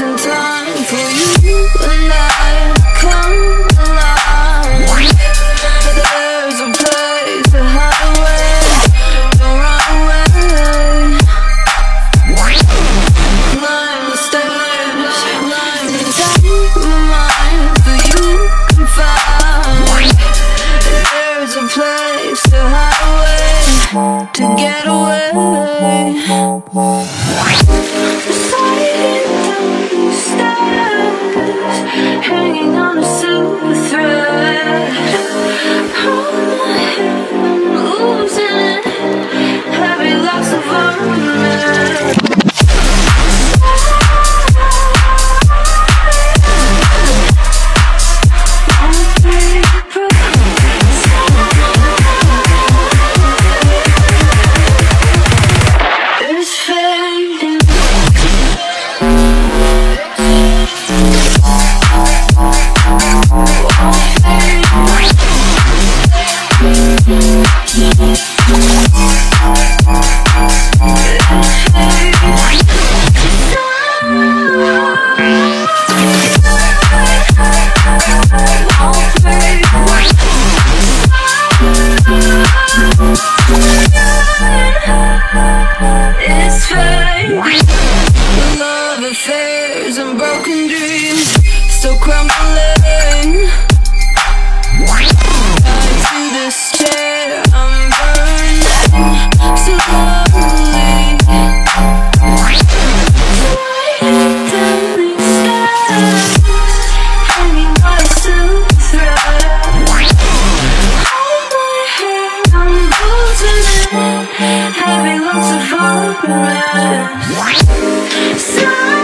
in time for you and I come alive. There's a place to hide away, don't run away. Climb the stairs, climb the dynamite that you can find. There's a place to hide away, to get away. Hanging on a silver thread. Hold my head, I'm losing it. Heavy lots of argument. It's fading. It's fake. Love affairs and broken dreams still crumbling. Tied to this chair, I'm burning slowly. Sliding stairs, hanging by a silver thread. Hold my hand, I'm losing it. Having lots of arguments.